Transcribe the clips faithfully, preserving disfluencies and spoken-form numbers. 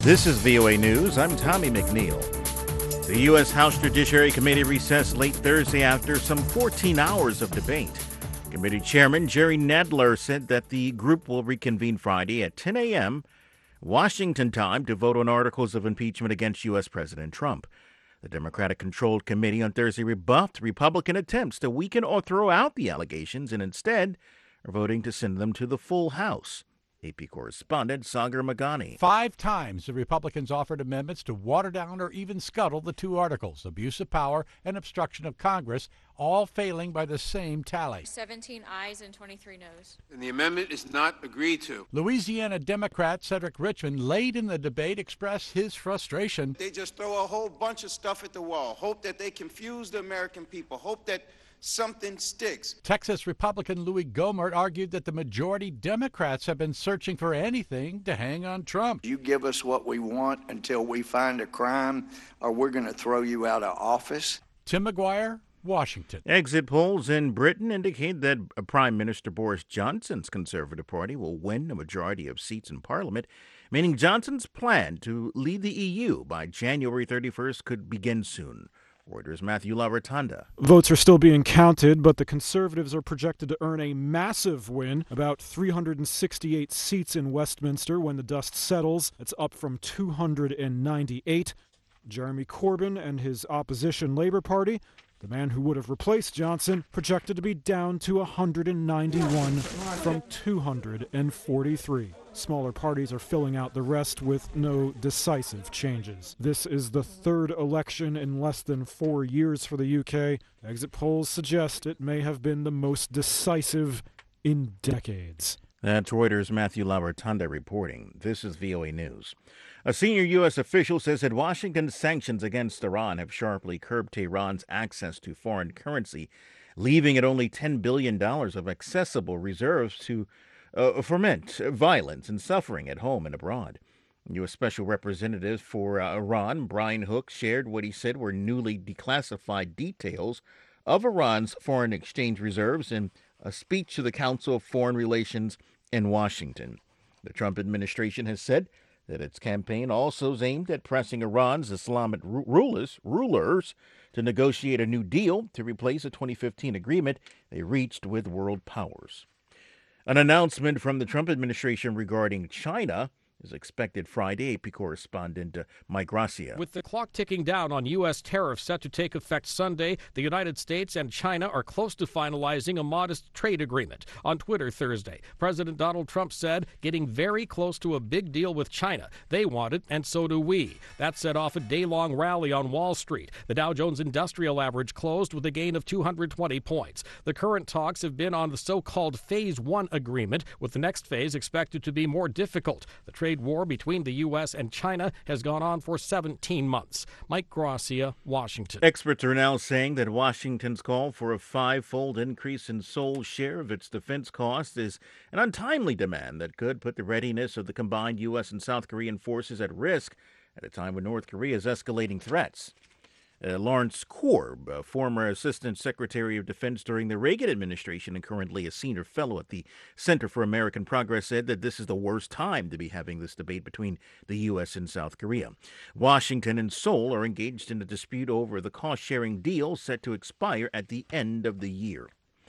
This is V O A News. I'm Tommy McNeil. The U S. House Judiciary Committee recessed late Thursday after some fourteen hours of debate. Committee Chairman Jerry Nadler said that the group will reconvene Friday at ten a.m. Washington time to vote on articles of impeachment against U S. President Trump. The Democratic-controlled committee on Thursday rebuffed Republican attempts to weaken or throw out the allegations and instead are voting to send them to the full House. A P correspondent Sagar Magani. Five times the Republicans offered amendments to water down or even scuttle the two articles, abuse of power and obstruction of Congress, all failing by the same tally. seventeen ayes and twenty-three noes. And the amendment is not agreed to. Louisiana Democrat Cedric Richmond, late in the debate, expressed his frustration. They just throw a whole bunch of stuff at the wall, hope that they confuse the American people, hope that something sticks. Texas Republican Louis Gohmert argued that the majority Democrats have been searching for anything to hang on Trump. You give us what we want until we find a crime, or we're going to throw you out of office. Tim McGuire, Washington. Exit polls in Britain indicate that Prime Minister Boris Johnson's Conservative Party will win a majority of seats in Parliament, meaning Johnson's plan to lead the E U by January thirty-first could begin soon. Reuters' Matthew LaRotanda. Votes are still being counted, but the Conservatives are projected to earn a massive win, about three hundred sixty-eight seats in Westminster when the dust settles. That's up from two hundred ninety-eight. Jeremy Corbyn and his opposition Labour Party, the man who would have replaced Johnson, projected to be down to one hundred ninety-one from two hundred forty-three. Smaller parties are filling out the rest with no decisive changes. This is the third election in less than four years for the U K. Exit polls suggest it may have been the most decisive in decades. That's Reuters' Matthew LaRotanda reporting. This is V O A News. A senior U S official says that Washington's sanctions against Iran have sharply curbed Tehran's access to foreign currency, leaving it only ten billion dollars of accessible reserves to uh, foment violence and suffering at home and abroad. U S. Special Representative for uh, Iran, Brian Hook, shared what he said were newly declassified details of Iran's foreign exchange reserves in a speech to the Council of Foreign Relations in Washington. The Trump administration has said that its campaign also is aimed at pressing Iran's Islamic rulers, rulers to negotiate a new deal to replace a twenty fifteen agreement they reached with world powers. An announcement from the Trump administration regarding China is expected Friday. A P correspondent uh, Mike Gracia. With the clock ticking down on U S tariffs set to take effect Sunday, the United States and China are close to finalizing a modest trade agreement. On Twitter Thursday, President Donald Trump said, getting very close to a big deal with China. They want it, and so do we. That set off a day-long rally on Wall Street. The Dow Jones Industrial Average closed with a gain of two hundred twenty points. The current talks have been on the so-called Phase one agreement, with the next phase expected to be more difficult. The trade war between the U S and China has gone on for seventeen months. Mike Gracia, Washington. Experts are now saying that Washington's call for a five-fold increase in Seoul's share of its defense costs is an untimely demand that could put the readiness of the combined U S and South Korean forces at risk at a time when North Korea is escalating threats. Uh, Lawrence Korb, a former Assistant Secretary of Defense during the Reagan administration and currently a senior fellow at the Center for American Progress, said that this is the worst time to be having this debate between the U S and South Korea. Washington and Seoul are engaged in a dispute over the cost-sharing deal set to expire at the end of the year.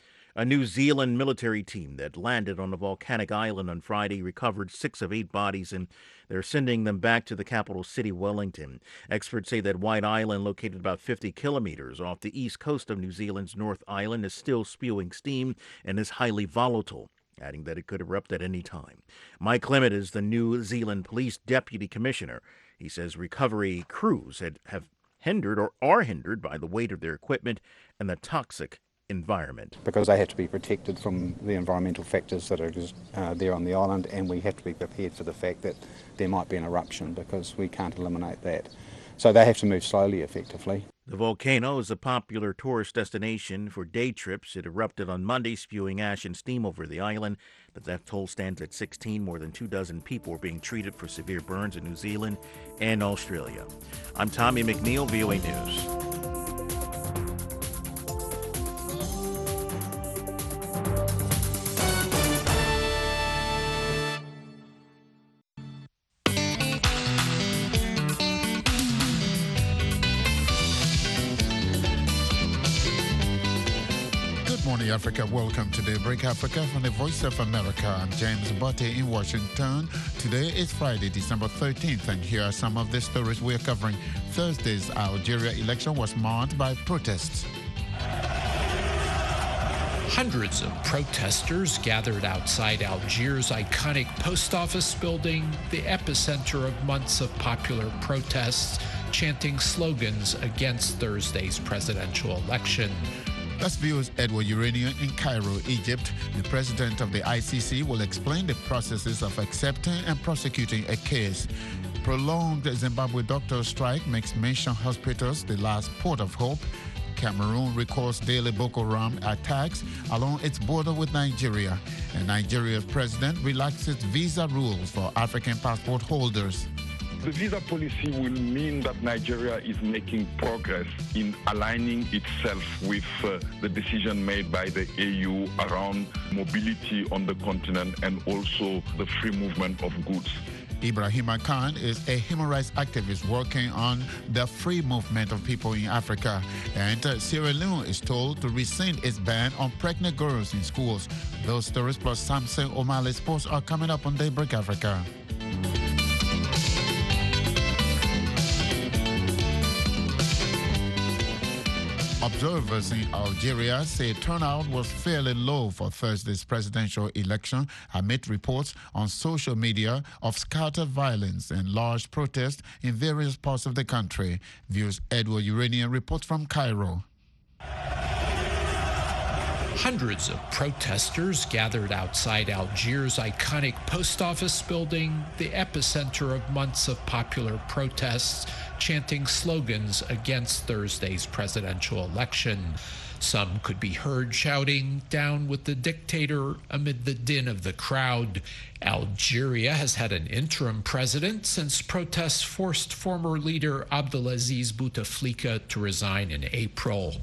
A New Zealand military team that landed on a volcanic island on Friday recovered six of eight bodies, and they're sending them back to the capital city, Wellington. Experts say that White Island, located about fifty kilometers off the east coast of New Zealand's North Island, is still spewing steam and is highly volatile, adding that it could erupt at any time. Mike Clement is the New Zealand Police Deputy Commissioner. He says recovery crews had, have hindered or are hindered by the weight of their equipment and the toxic environment. Because they have to be protected from the environmental factors that are just, uh, there on the island, and we have to be prepared for the fact that there might be an eruption because we can't eliminate that. So they have to move slowly, effectively. The volcano is a popular tourist destination for day trips. It erupted on Monday, spewing ash and steam over the island. The death toll stands at sixteen. More than two dozen people are being treated for severe burns in New Zealand and Australia. I'm Tommy McNeil, V O A News. Africa. Welcome to Daybreak Africa from the Voice of America. I'm James Botte in Washington. Today is Friday, December thirteenth, and here are some of the stories we're covering. Thursday's Algeria election was marred by protests. Hundreds of protesters gathered outside Algiers' iconic post office building, the epicenter of months of popular protests, chanting slogans against Thursday's presidential election. That's V O's Edward Urania in Cairo, Egypt. The president of the I C C will explain the processes of accepting and prosecuting a case. Prolonged Zimbabwe doctor strike makes mission hospitals the last port of hope. Cameroon records daily Boko Haram attacks along its border with Nigeria. And Nigeria's president relaxes visa rules for African passport holders. The visa policy will mean that Nigeria is making progress in aligning itself with uh, the decision made by the E U around mobility on the continent and also the free movement of goods. Ibrahima Khan is a human rights activist working on the free movement of people in Africa. And uh, Sierra Leone is told to rescind its ban on pregnant girls in schools. Those stories plus Samson O'Malley Sports are coming up on Daybreak Africa. Observers in Algeria say turnout was fairly low for Thursday's presidential election amid reports on social media of scattered violence and large protests in various parts of the country. Views Edward Urania reports from Cairo. Hundreds of protesters gathered outside Algiers' iconic post office building, the epicenter of months of popular protests, chanting slogans against Thursday's presidential election. Some could be heard shouting, "Down with the dictator," amid the din of the crowd. Algeria has had an interim president since protests forced former leader Abdelaziz Bouteflika to resign in April.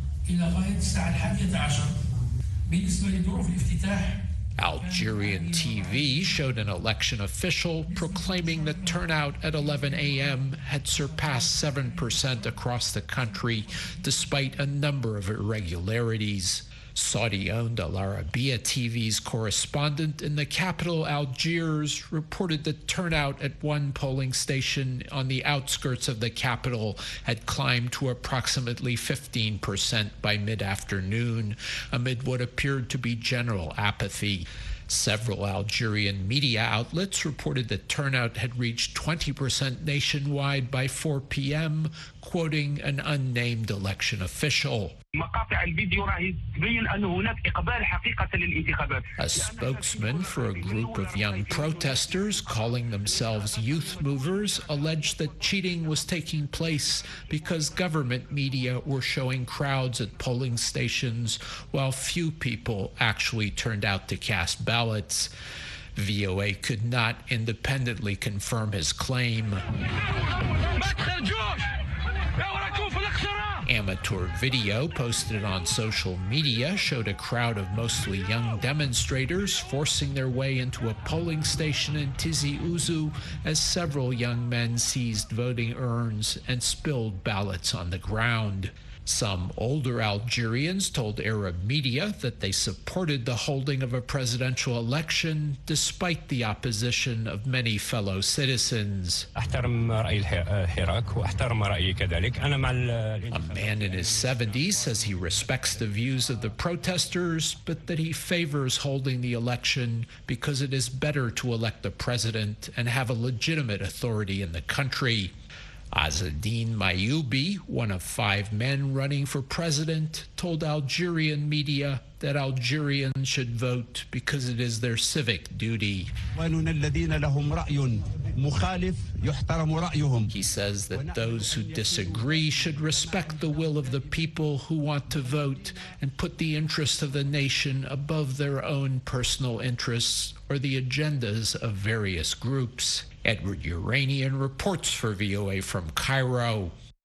Algerian T V showed an election official proclaiming that turnout at eleven a m had surpassed seven percent across the country, despite a number of irregularities. Saudi-owned Al Arabiya T V's correspondent in the capital, Algiers, reported that turnout at one polling station on the outskirts of the capital had climbed to approximately fifteen percent by mid-afternoon, amid what appeared to be general apathy. Several Algerian media outlets reported that turnout had reached twenty percent nationwide by four p m, quoting an unnamed election official. A spokesman for a group of young protesters calling themselves Youth Movers alleged that cheating was taking place because government media were showing crowds at polling stations while few people actually turned out to cast ballots. V O A could not independently confirm his claim. Amateur video posted on social media showed a crowd of mostly young demonstrators forcing their way into a polling station in Tizi Ouzou as several young men seized voting urns and spilled ballots on the ground. Some older Algerians told Arab media that they supported the holding of a presidential election despite the opposition of many fellow citizens. A man in his seventies says he respects the views of the protesters, but that he favors holding the election because it is better to elect the president and have a legitimate authority in the country. Azzedine Mayoubi, one of five men running for president, told Algerian media that Algerians should vote because it is their civic duty. He says that those who disagree should respect the will of the people who want to vote and put the interests of the nation above their own personal interests or the agendas of various groups. Edward Uranian reports for V O A from Cairo.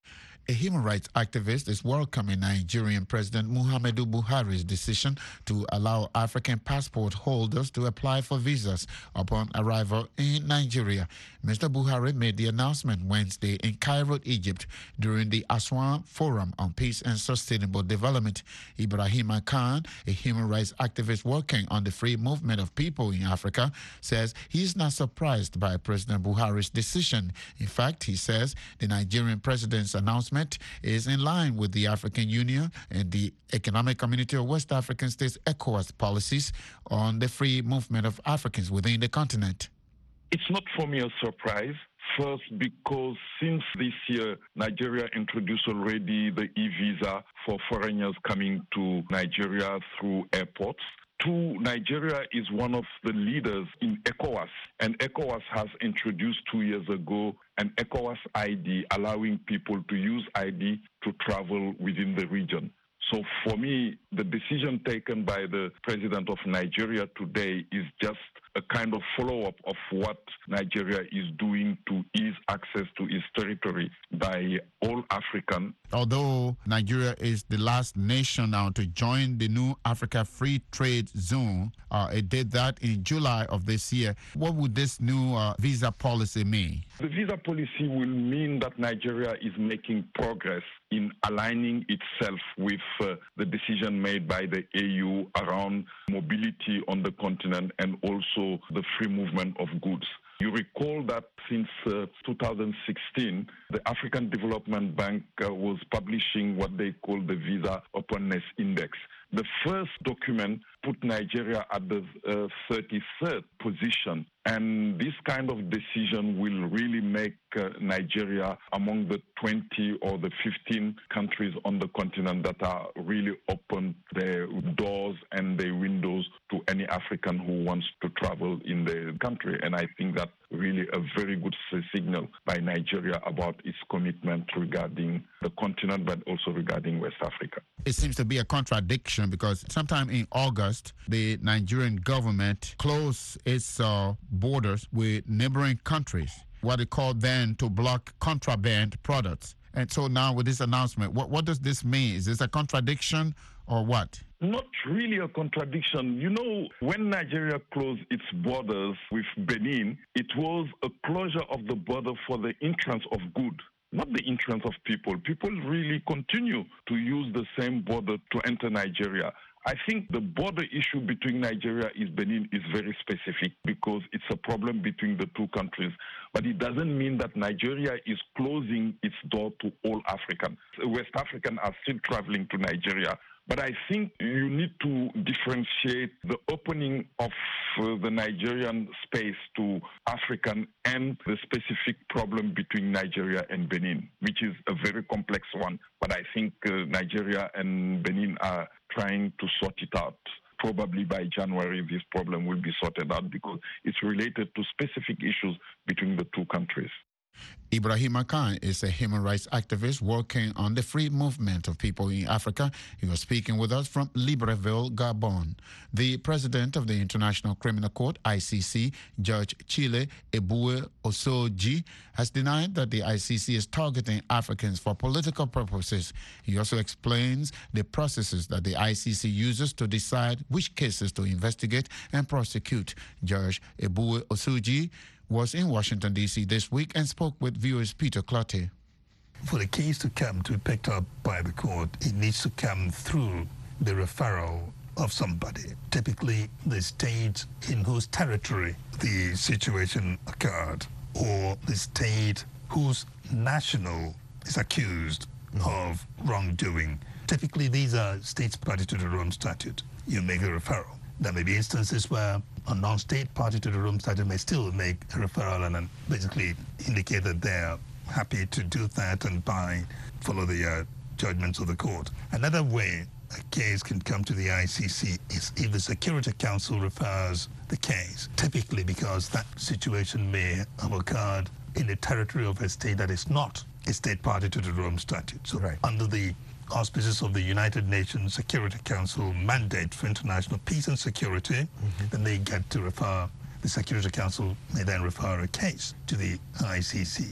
A human rights activist is welcoming Nigerian President Muhammadu Buhari's decision to allow African passport holders to apply for visas upon arrival in Nigeria. Mister Buhari made the announcement Wednesday in Cairo, Egypt, during the Aswan Forum on Peace and Sustainable Development. Ibrahima Khan, a human rights activist working on the free movement of people in Africa, says he is not surprised by President Buhari's decision. In fact, he says the Nigerian president's announcement is in line with the African Union and the Economic Community of West African States ECOWAS policies on the free movement of Africans within the continent. It's not for me a surprise. First, because since this year, Nigeria introduced already the e-visa for foreigners coming to Nigeria through airports. Two, Nigeria is one of the leaders in ECOWAS, and ECOWAS has introduced two years ago an ECOWAS I D, allowing people to use I D to travel within the region. So for me, the decision taken by the president of Nigeria today is just a kind of follow-up of what Nigeria is doing to ease access to its territory by all African. Although Nigeria is the last nation now to join the new Africa Free Trade Zone, uh, it did that in July of this year. What would this new uh, visa policy mean? The visa policy will mean that Nigeria is making progress in aligning itself with uh, the decision made by the A U around mobility on the continent and also the free movement of goods. You recall that since uh, two thousand sixteen, the African Development Bank uh, was publishing what they call the Visa Openness Index. The first document put Nigeria at the uh, thirty-third position, and this kind of decision will really make uh, Nigeria among the twenty or the fifteen countries on the continent that are really open their doors and their windows to any African who wants to travel in the country. And I think that's really a very good signal by Nigeria about its commitment regarding the continent, but also regarding West Africa. It seems to be a contradiction because sometime in August, the Nigerian government closed its uh, borders with neighboring countries, what they called then to block contraband products. And so now with this announcement, what, what does this mean? Is this a contradiction or what? Not really a contradiction. You know, when Nigeria closed its borders with Benin, it was a closure of the border for the entrance of goods, not the entrance of people. People really continue to use the same border to enter Nigeria. I think the border issue between Nigeria and Benin is very specific because it's a problem between the two countries. But it doesn't mean that Nigeria is closing its door to all Africans. West Africans are still traveling to Nigeria. But I think you need to differentiate the opening of uh, the Nigerian space to African and the specific problem between Nigeria and Benin, which is a very complex one. But I think uh, Nigeria and Benin are trying to sort it out. Probably by January, this problem will be sorted out because it's related to specific issues between the two countries. Ibrahima Khan is a human rights activist working on the free movement of people in Africa. He was speaking with us from Libreville, Gabon. The president of the International Criminal Court, I C C, Judge Chile Ebue Osoji, has denied that the I C C is targeting Africans for political purposes. He also explains the processes that the I C C uses to decide which cases to investigate and prosecute. Judge Ebue Osoji was in Washington, D C this week and spoke with viewers Peter Clottey. For the case to come to be picked up by the court, it needs to come through the referral of somebody, typically the state in whose territory the situation occurred, or the state whose national is accused of wrongdoing. Typically, these are states party to the Rome Statute. You make a referral. There may be instances where a non-state party to the Rome Statute may still make a referral and then basically indicate that they're happy to do that and by follow the uh, judgments of the court. Another way a case can come to the I C C is if the Security Council refers the case, typically because that situation may have occurred in the territory of a state that is not a state party to the Rome Statute. So right. Under the auspices of the United Nations Security Council mandate for international peace and security, mm-hmm. then they get to refer, the Security Council may then refer a case to the I C C.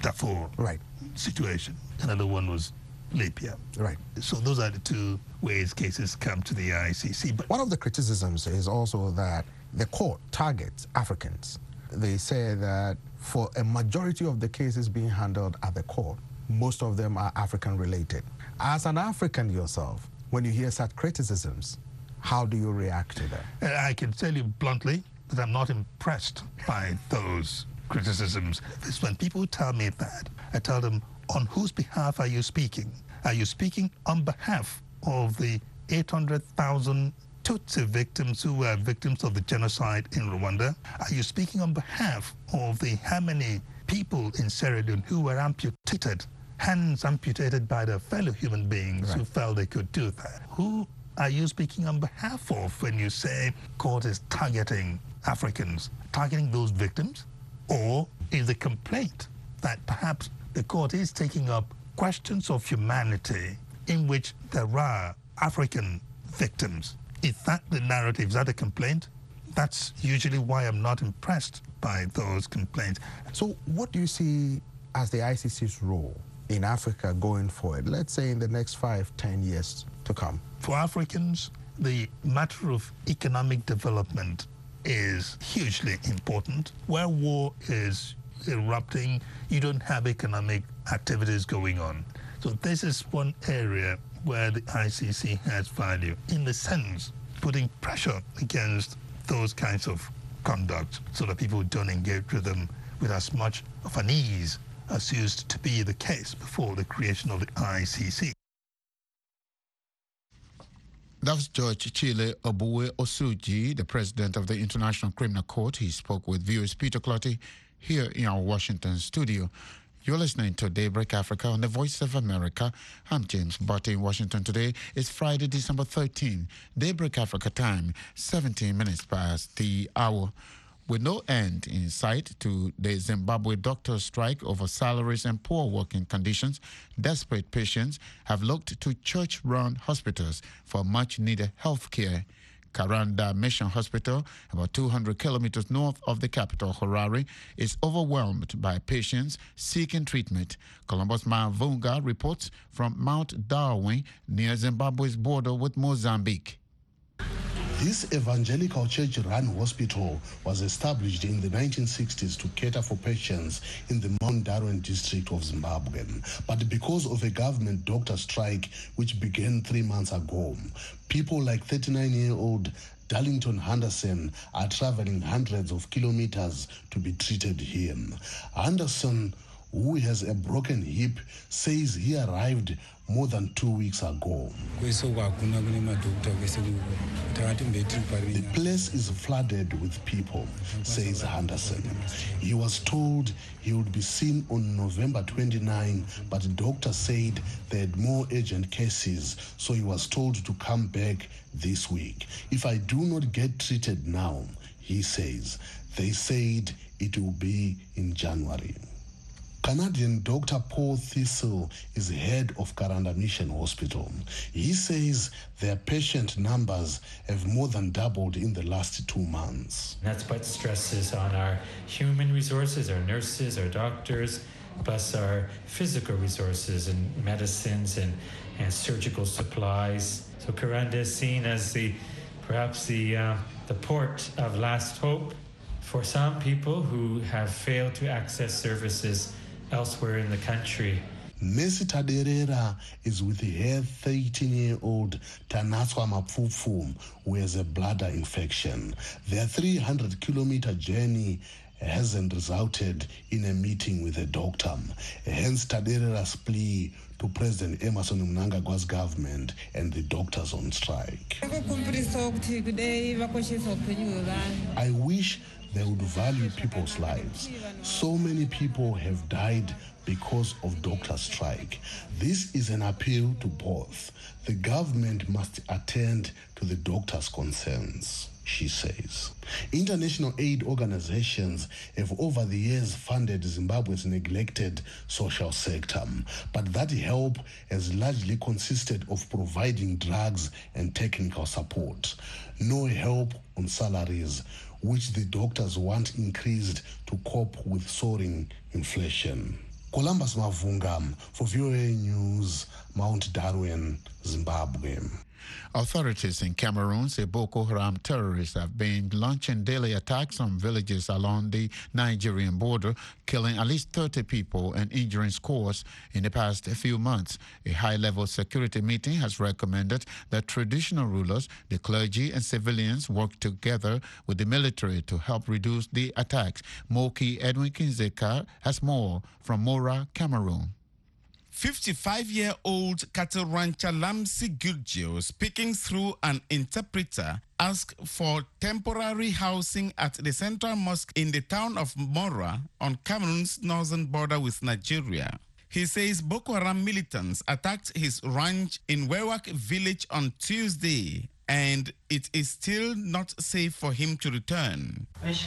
Darfur right. situation. Another one was Libya. Right. So those are the two ways cases come to the I C C. But one of the criticisms is also that the court targets Africans. They say that for a majority of the cases being handled at the court, most of them are African related. As an African yourself, when you hear such criticisms, how do you react to that? I can tell you bluntly that I'm not impressed by those criticisms. It's when people tell me that, I tell them, on whose behalf are you speaking? Are you speaking on behalf of the eight hundred thousand Tutsi victims who were victims of the genocide in Rwanda? Are you speaking on behalf of the how many people in Sierra Leone who were amputated, hands amputated by their fellow human beings right. who felt they could do that? Who are you speaking on behalf of when you say court is targeting Africans, targeting those victims? Or is the complaint that perhaps the court is taking up questions of humanity in which there are African victims? Is that the narrative? Is that a complaint? That's usually why I'm not impressed by those complaints. So what do you see as the I C C's role in Africa going forward, let's say in the next five, ten years to come? For Africans, the matter of economic development is hugely important. Where war is erupting, you don't have economic activities going on. So this is one area where the I C C has value, in the sense putting pressure against those kinds of conduct so that people don't engage with them with as much of an ease as used to be the case before the creation of the I C C. That's Judge Chile Obuwe Osuji, the president of the International Criminal Court. He spoke with viewers Peter Clotty here in our Washington studio. You're listening to Daybreak Africa on the Voice of America. I'm James Butte in Washington today. It's Friday, December thirteenth. Daybreak Africa time, seventeen minutes past the hour. With no end in sight to the Zimbabwe doctors' strike over salaries and poor working conditions, desperate patients have looked to church-run hospitals for much-needed health care. Karanda Mission Hospital, about two hundred kilometers north of the capital, Harare, is overwhelmed by patients seeking treatment. Columbus Mavunga reports from Mount Darwin near Zimbabwe's border with Mozambique. This evangelical church-run hospital was established in the nineteen sixties to cater for patients in the Mount Darwin district of Zimbabwe. But because of a government doctor strike which began three months ago, people like thirty-nine-year-old Darlington Henderson are traveling hundreds of kilometers to be treated here. Henderson, who has a broken hip, says he arrived more than two weeks ago. The place is flooded with people, says Henderson. He was told he would be seen on November twenty-ninth, but the doctor said they had more urgent cases, so he was told to come back this week. If I do not get treated now, he says, they said it will be in January. Canadian Doctor Paul Thistle is head of Karanda Mission Hospital. He says their patient numbers have more than doubled in the last two months. That's what stresses on our human resources, our nurses, our doctors, plus our physical resources and medicines and, and surgical supplies. So Karanda is seen as the perhaps the, uh, the port of last hope for some people who have failed to access services elsewhere in the country. Mercy Taderera is with her thirteen-year-old Tanatswa Mapfufu, who has a bladder infection. Their three hundred kilometer journey hasn't resulted in a meeting with a doctor. Hence Taderera's plea to President Emmerson Mnangagwa's government and the doctors on strike. I wish they would value people's lives. So many people have died because of doctor strike. This is an appeal to both. The government must attend to the doctors' concerns, she says. International aid organizations have over the years funded Zimbabwe's neglected social sector, but that help has largely consisted of providing drugs and technical support. No help on salaries, which the doctors want increased to cope with soaring inflation. Columbus Mavunga for V O A News, Mount Darwin, Zimbabwe. Authorities in Cameroon say Boko Haram terrorists have been launching daily attacks on villages along the Nigerian border, killing at least thirty people and injuring scores in the past few months. A high-level security meeting has recommended that traditional rulers, the clergy and civilians work together with the military to help reduce the attacks. Moki Edwin Kinzeka has more from Mora, Cameroon. fifty-five-year-old cattle rancher Lamsi Gurgio, speaking through an interpreter, asked for temporary housing at the Central Mosque in the town of Mora on Cameroon's northern border with Nigeria. He says Boko Haram militants attacked his ranch in Wewak village on Tuesday, and it is still not safe for him to return.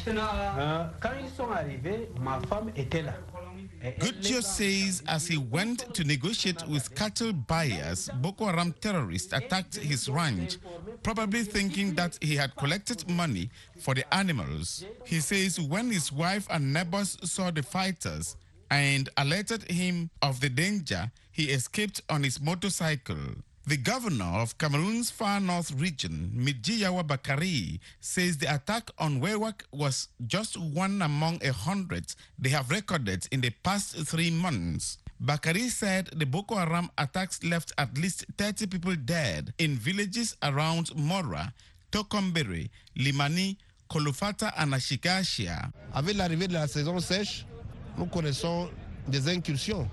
Gurgio says as he went to negotiate with cattle buyers, Boko Haram terrorists attacked his ranch, probably thinking that he had collected money for the animals. He says when his wife and neighbors saw the fighters and alerted him of the danger, he escaped on his motorcycle. The governor of Cameroon's far north region, Midjiyawa Bakari, says the attack on Wewak was just one among a hundred they have recorded in the past three months. Bakari said the Boko Haram attacks left at least thirty people dead in villages around Mora, Tokombere, Limani, Kolofata and Ashikashia. Avec l'arrivée de la saison sèche, nous connaissons des incursions.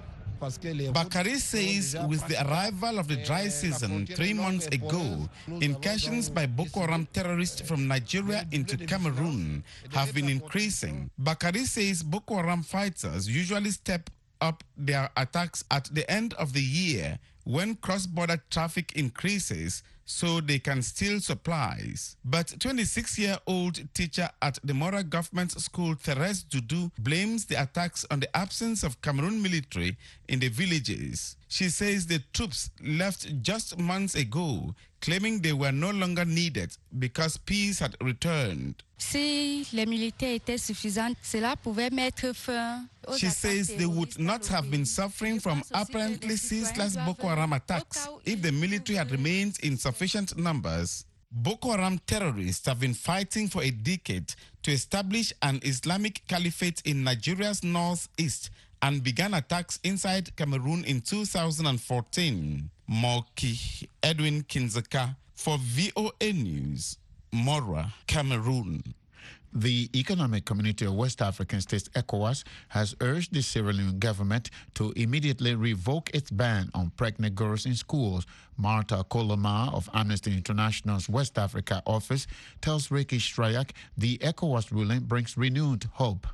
Bakari says with the arrival of the dry season three months ago, incursions by Boko Haram terrorists from Nigeria into Cameroon have been increasing. Bakari says Boko Haram fighters usually step up their attacks at the end of the year when cross-border traffic increases so they can steal supplies. But twenty-six-year-old teacher at the Mora Government School, Therese Dudu, blames the attacks on the absence of Cameroon military in the villages. She says the troops left just months ago, claiming they were no longer needed because peace had returned. Si les militaires étaient suffisants, cela pouvait mettre fin. She says they would not have been suffering from apparently ceaseless Boko Haram attacks if the military had remained in sufficient numbers. Boko Haram terrorists have been fighting for a decade to establish an Islamic caliphate in Nigeria's northeast and began attacks inside Cameroon in two thousand fourteen. Moki Edwin Kinzeka for V O A News, Mora, Cameroon. The Economic Community of West African States, ECOWAS, has urged the Sierra Leone government to immediately revoke its ban on pregnant girls in schools. Martha Koloma of Amnesty International's West Africa office tells Ricky Strayak the ECOWAS ruling brings renewed hope.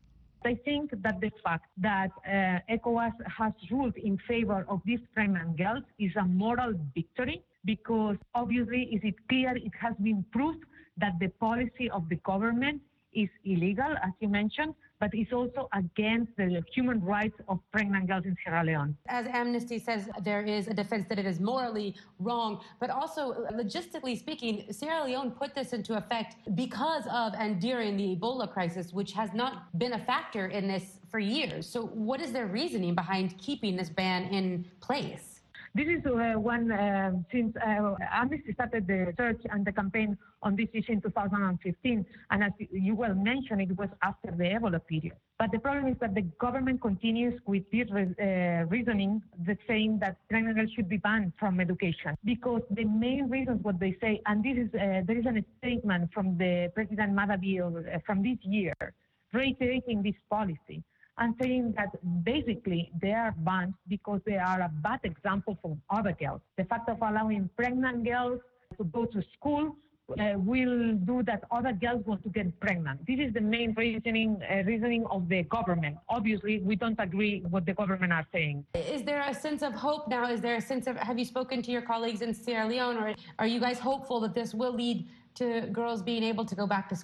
I think that the fact that uh, ECOWAS has ruled in favor of these pregnant girls is a moral victory, because obviously is it clear it has been proved that the policy of the government is illegal, as you mentioned, but it's also against the human rights of pregnant girls in Sierra Leone. As Amnesty says, there is a defense that it is morally wrong, but also logistically speaking, Sierra Leone put this into effect because of and during the Ebola crisis, which has not been a factor in this for years. So what is their reasoning behind keeping this ban in place? This is uh, one, uh, since uh, Amnesty started the search and the campaign on this issue in two thousand fifteen, and as you well mentioned, it was after the Ebola period. But the problem is that the government continues with this uh, reasoning, that saying that pregnant girls should be banned from education, because the main reasons what they say, and this is uh, there is a statement from the President Madabil uh, from this year, reiterating this policy, and saying that basically they are banned because they are a bad example for other girls. The fact of allowing pregnant girls to go to school uh, will do that other girls want to get pregnant. This is the main reasoning uh, reasoning of the government. Obviously, we don't agree what the government are saying. Is there a sense of hope now? Is there a sense of, have you spoken to your colleagues in Sierra Leone, or are you guys hopeful that this will lead to girls being able to go back to school?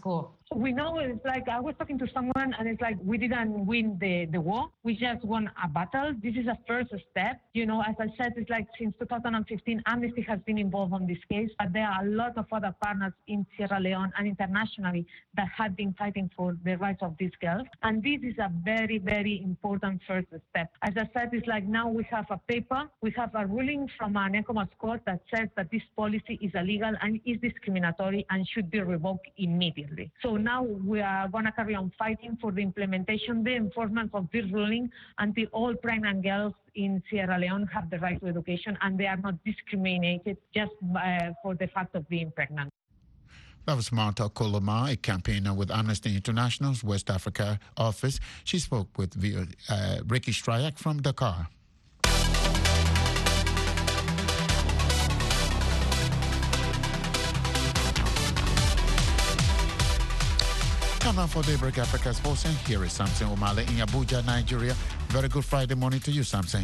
So we know it's like, I was talking to someone and it's like, we didn't win the, the war. We just won a battle. This is a first step. You know, as I said, it's like since two thousand fifteen, Amnesty has been involved on this case, but there are a lot of other partners in Sierra Leone and internationally that have been fighting for the rights of these girls. And this is a very, very important first step. As I said, it's like now we have a paper, we have a ruling from an ECOWAS court that says that this policy is illegal and is discriminatory and should be revoked immediately. So now we are going to carry on fighting for the implementation, the enforcement of this ruling until all pregnant girls in Sierra Leone have the right to education and they are not discriminated just uh, for the fact of being pregnant. That was Marta Koloma, a campaigner with Amnesty International's West Africa office. She spoke with uh, Ricky Stryak from Dakar. Time now for Daybreak Africa Sports, and here is Samson Omale in Abuja, Nigeria. Very good Friday morning to you, Samson.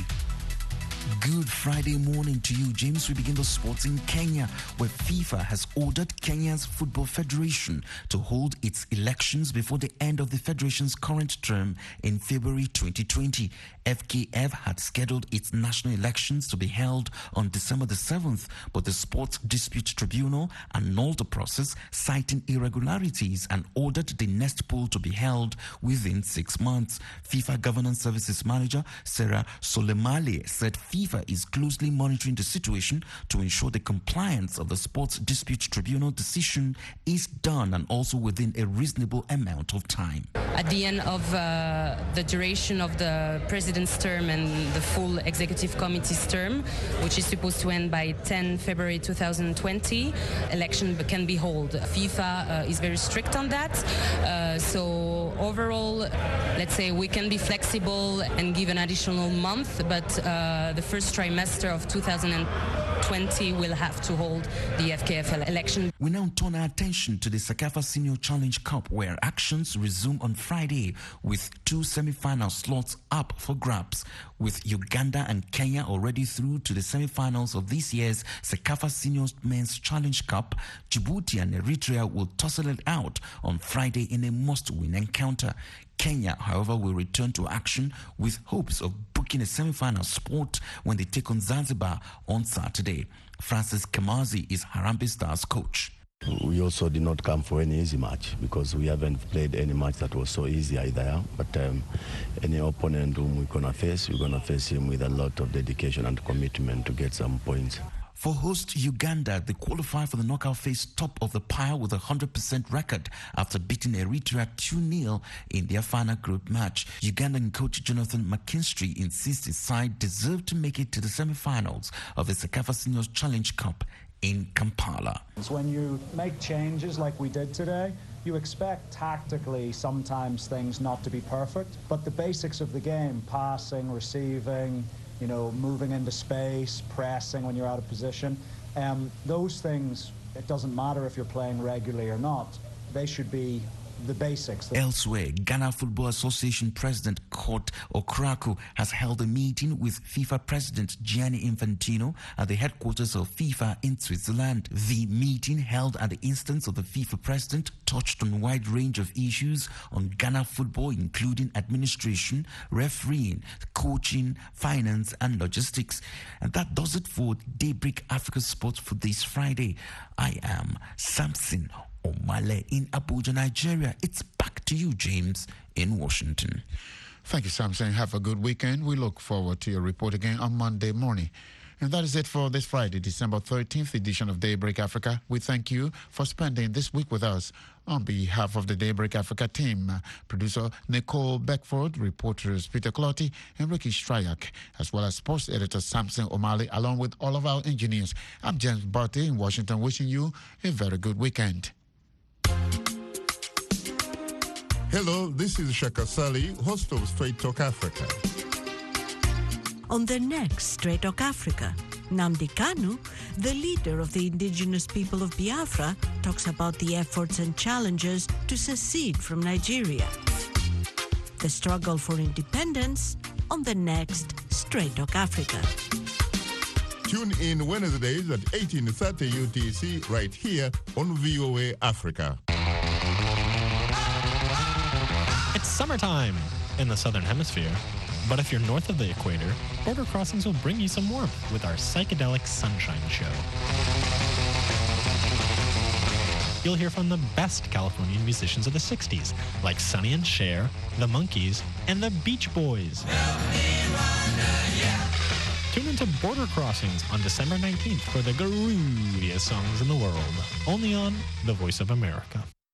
Good Friday morning to you, James. We begin the sports in Kenya, where FIFA has ordered Kenya's Football Federation to hold its elections before the end of the federation's current term in February twenty twenty. F K F had scheduled its national elections to be held on December the seventh, but the Sports Dispute Tribunal annulled the process, citing irregularities, and ordered the next poll to be held within six months. FIFA Governance Services Manager Sarah Solemale said FIFA is closely monitoring the situation to ensure the compliance of the Sports Dispute Tribunal decision is done and also within a reasonable amount of time. At the end of uh, the duration of the president's term and the full executive committee's term, which is supposed to end by tenth February two thousand twenty, election can be held. FIFA uh, is very strict on that. Uh, so overall, let's say we can be flexible and give an additional month, but uh, the first trimester of two thousand twenty will have to hold the F K F election. We now turn our attention to the Sekafa Senior Challenge Cup, where actions resume on Friday with two semi-final slots up for grabs, with Uganda and Kenya already through to the semi-finals of this year's Sekafa Senior Men's Challenge Cup. Djibouti and Eritrea will tussle it out on Friday in a must-win encounter. Kenya, however, will return to action with hopes of booking a semi-final spot when they take on Zanzibar on Saturday. Francis Kamazi is Harambee Stars coach. We also did not come for any easy match because we haven't played any match that was so easy either. But um, any opponent whom we're going to face, we're going to face him with a lot of dedication and commitment to get some points. For host Uganda, they qualify for the knockout phase top of the pile with a one hundred percent record after beating Eritrea two nil in their final group match. Ugandan coach Jonathan McKinstry insists his side deserved to make it to the semi-finals of the Sekafa Seniors Challenge Cup in Kampala. When you make changes like we did today, you expect tactically sometimes things not to be perfect, but the basics of the game, passing, receiving, you know, moving into space, pressing when you're out of position, um, those things, it doesn't matter if you're playing regularly or not, they should be the basics. Elsewhere, Ghana Football Association President Kurt Okraku has held a meeting with FIFA President Gianni Infantino at the headquarters of FIFA in Switzerland. The meeting, held at the instance of the FIFA President, touched on a wide range of issues on Ghana football, including administration, refereeing, coaching, finance, and logistics. And that does it for Daybreak Africa Sports for this Friday. I am Samson Omale in Abuja, Nigeria. It's back to you, James, in Washington. Thank you, Samson. Have a good weekend. We look forward to your report again on Monday morning. And that is it for this Friday, December thirteenth edition of Daybreak Africa. We thank you for spending this week with us. On behalf of the Daybreak Africa team, producer Nicole Beckford, reporters Peter Clotty and Ricky Stryak, as well as sports editor Samson Omale, along with all of our engineers. I'm James Barty in Washington, wishing you a very good weekend. Hello, this is Shaka Sali, host of Straight Talk Africa. On the next Straight Talk Africa, Nnamdi Kanu, the leader of the indigenous people of Biafra, talks about the efforts and challenges to secede from Nigeria. The struggle for independence on the next Straight Talk Africa. Tune in Wednesdays at eighteen thirty U T C right here on V O A Africa. summertime in the southern hemisphere. But if you're north of the equator, Border Crossings will bring you some warmth with our psychedelic sunshine show. You'll hear from the best Californian musicians of the sixties, like Sonny and Cher, the Monkees, and the Beach Boys. Tune into Border Crossings on December nineteenth for the grooviest songs in the world, only on The Voice of America.